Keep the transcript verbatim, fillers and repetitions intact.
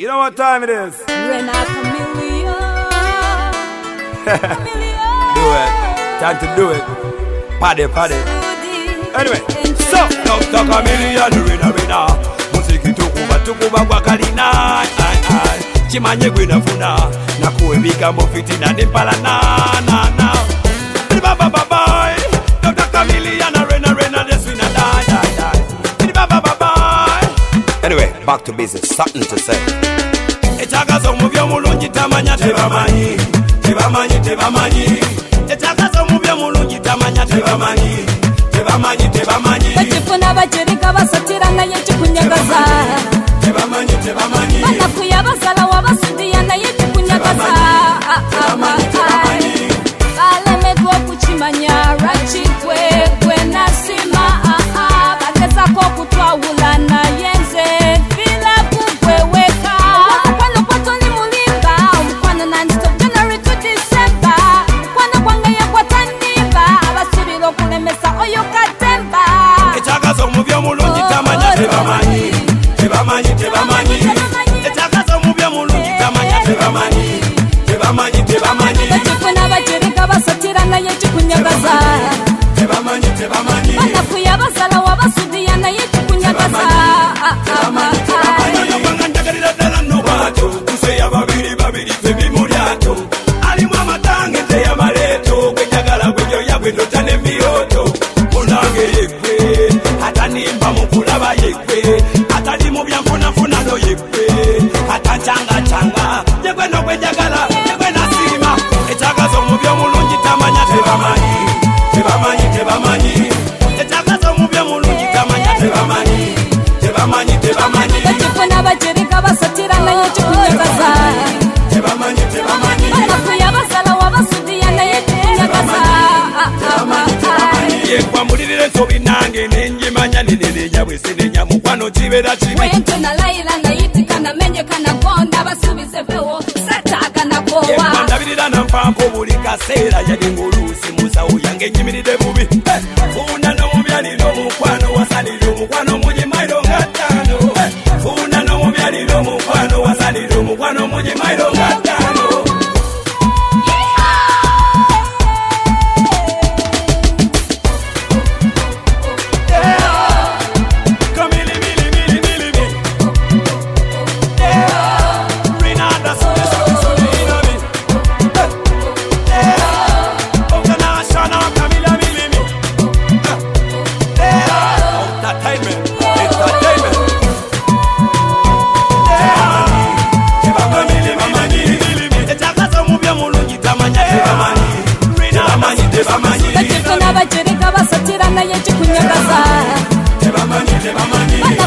You know what time it is? Rena Chameleon. Do it. Time to do it. Party, party. Anyway, so Doctor Chameleon, Rena, Rena. Muziki tukuba tukuba kwa kalina. Ai ai. Chimanye gwina funa. Na kuembika mofiti na nimpala na na na. Ba ba ba ba. Doctor Chameleon, Rena, Rena. This we na die die die. Ba ba ba ba. Anyway, back to business. Something to say. Etakazo mubyo mulungi tamanya tebamanyi tebamanyi tebamanyi Etakazo mubyo mulungi tamanya tebamanyi tebamanyi tebamanyi Tekifuna bajerika basatira naye kikunyagaza tebamanyi tebamanyi Banakuya basala wabasidiya naye kikunyagaza tebamanyi tebamanyi Balemedwa kuchimanya rachikwe kwe nasima Bagezako kutwawula naye nze bila kukweweka Mkwano kwatoni mulimba Mkwano non-stop January to December Mkwano kwangaya kwa taniba Abasubiro kulemesa oyo katemba Etakazo mubyo mulungi tamanya tebamanyi tebamanyi tebamanyi Etakazo mubyo mulungi tamanya tebamanyi tebamanyi tebamanyi Tekifuna bajerika basatira naye kikunyagaza tebamanyi tebamanyi Banakuya basala wabasidiya naye kikunyagaza tebamanyi tebamanyi Nobanga njagalira ddala nobato Tuseya babiri babiri febi mulyato Alimu amatange teya maleto Gwenjagala gwenyo yagwe totane miyoto Munange yekwe Atanimba mukulaba yekwe Atali mu byanfunafuna no yekwe Atachanga changa Yekwe no gwenjagala Yekwe nasima Etakazo mubyo mulungi tamanya tebamanyi tebamanyi tebamanyi Etakazo mubyo mulungi tamanya tebamanyi tebamanyi tebamanyi Tekifuna bajerika basatira naye kikunyagaza tebamanyi tebamanyi Banakuya basala wabasidiya naye kikunyagaza Yekwa mulirire nsobi nange nenjimanya nenenya bwese nenya mukwano kibera kibi Wente na laila na yitika na menye kana konda basubize fewo Sataka na kowa Yekwa ndabirira na mpampo buli kaseera yali ngolusi musawo yange nyimiride bubi Funa n'omubyaliro mukwano wasaliro mukwano mujimairo ngatano Funa n'omubyaliro mukwano wasaliro mukwano mujimairo ngatano Tekifuna bajerika basatira naye kikunyagaza tebamanyi tebamanyi